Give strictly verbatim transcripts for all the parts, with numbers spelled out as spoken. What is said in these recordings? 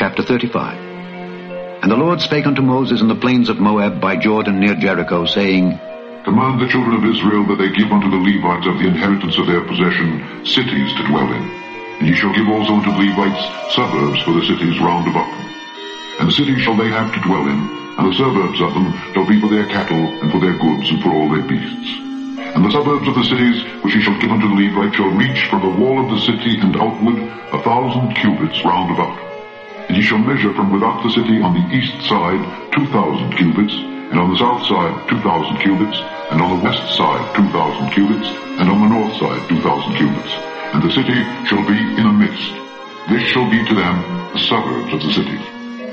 chapter thirty-five. And the Lord spake unto Moses in the plains of Moab by Jordan near Jericho, saying, Command the children of Israel that they give unto the Levites of the inheritance of their possession cities to dwell in. And ye shall give also unto the Levites suburbs for the cities round about them. And the cities shall they have to dwell in, and the suburbs of them shall be for their cattle, and for their goods, and for all their beasts. And the suburbs of the cities which ye shall give unto the Levites shall reach from the wall of the city and outward a thousand cubits round about. And ye shall measure from without the city on the east side two thousand cubits, and on the south side two thousand cubits, and on the west side two thousand cubits, and on the north side two thousand cubits. And the city shall be in the midst. This shall be to them the suburbs of the cities.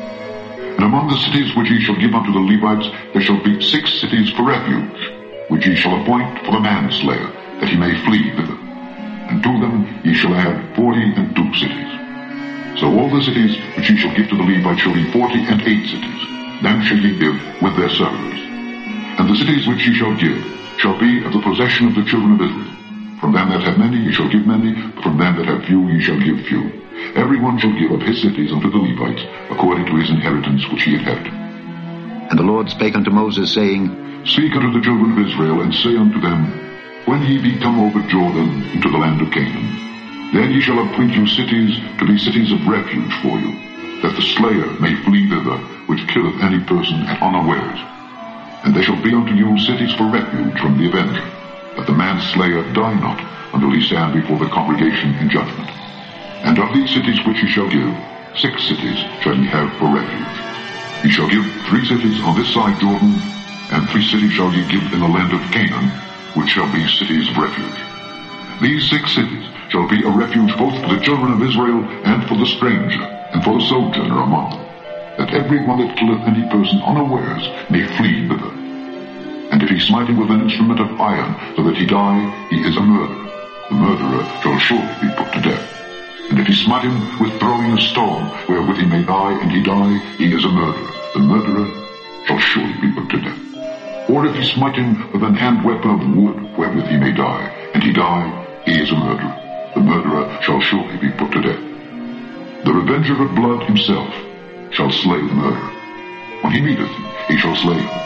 And among the cities which ye shall give unto the Levites there shall be six cities for refuge, which ye shall appoint for the manslayer, that he may flee thither. And to them ye shall add forty and two cities. So all the cities which ye shall give to the Levites shall be forty and eight cities. Them shall ye give with their suburbs. And the cities which ye shall give shall be of the possession of the children of Israel. From them that have many ye shall give many, but from them that have few ye shall give few. Every one shall give of his cities unto the Levites, according to his inheritance which he inherited. And the Lord spake unto Moses, saying, Speak unto the children of Israel, and say unto them, When ye be come over Jordan into the land of Canaan, then ye shall appoint you cities to be cities of refuge for you, that the slayer may flee thither, which killeth any person at unawares. And they shall be unto you cities for refuge from the avenger, that the manslayer die not until he stand before the congregation in judgment. And of these cities which ye shall give, six cities shall ye have for refuge. Ye shall give three cities on this side Jordan, and three cities shall ye give in the land of Canaan, which shall be cities of refuge. These six cities shall be a refuge both for the children of Israel, and for the stranger, and for the sojourner among them, that every one that killeth any person unawares may flee thither. And if he smite him with an instrument of iron, so that he die, he is a murderer. The murderer shall surely be put to death. And if he smite him with throwing a stone, wherewith he may die, and he die, he is a murderer. The murderer shall surely be put to death. Or if he smite him with an hand weapon of wood, wherewith he may die, and he die, he is a murderer. The murderer shall surely be put to death. The revenger of blood himself shall slay the murderer. When he meeteth him, he shall slay him.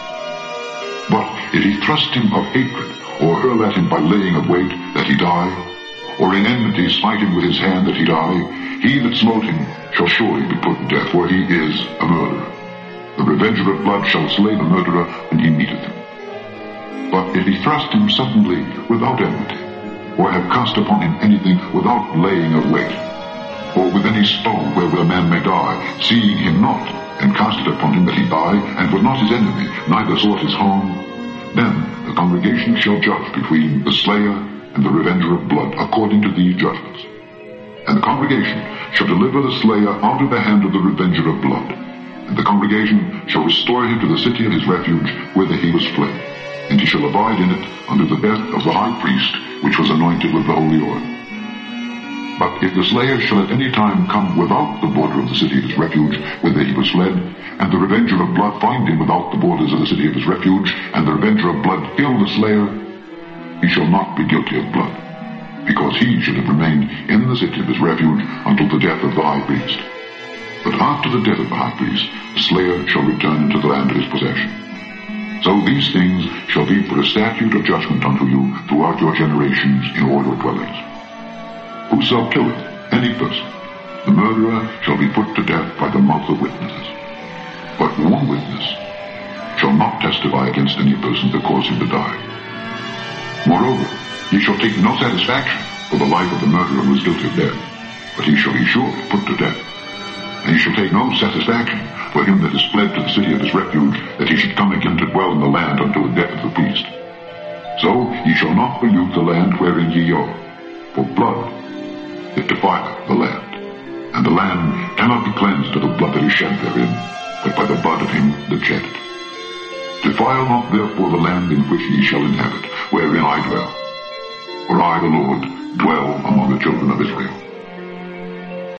But if he thrust him of hatred, or hurl at him by laying of weight, that he die, or in enmity smite him with his hand that he die, he that smote him shall surely be put to death, for he is a murderer. The revenger of blood shall slay the murderer when he meeteth him. But if he thrust him suddenly without enmity, or have cast upon him anything without laying of weight, or with any stone wherewith a man may die, seeing him not, and cast it upon him that he die, and was not his enemy, neither sought his harm, then the congregation shall judge between the slayer and the revenger of blood, according to these judgments. And the congregation shall deliver the slayer out of the hand of the revenger of blood, and the congregation shall restore him to the city of his refuge, whither he was fled, and he shall abide in it unto the death of the high priest, which was anointed with the holy oil. But if the slayer shall at any time come without the border of the city of his refuge, whither he was fled, and the revenger of blood find him without the borders of the city of his refuge, and the revenger of blood kill the slayer, he shall not be guilty of blood, because he should have remained in the city of his refuge until the death of the high priest. But after the death of the high priest, the slayer shall return into the land of his possession. So these things shall be for a statute of judgment unto you throughout your generations in all your dwellings. Whoso killeth any person, the murderer shall be put to death by the mouth of witnesses. But one witness shall not testify against any person to cause him to die. Moreover, ye shall take no satisfaction for the life of the murderer who is guilty of death, but he shall be surely put to death. And ye shall take no satisfaction for him that is fled to the city of his refuge, that he should come again to dwell in the land unto the death of the priest. So ye shall not pollute the land wherein ye are, for blood it defileth the land, and the land cannot be cleansed of the blood that is shed therein, but by the blood of him that shed it. Defile not therefore the land in which ye shall inhabit, wherein I dwell. For I, the Lord, dwell among the children of Israel.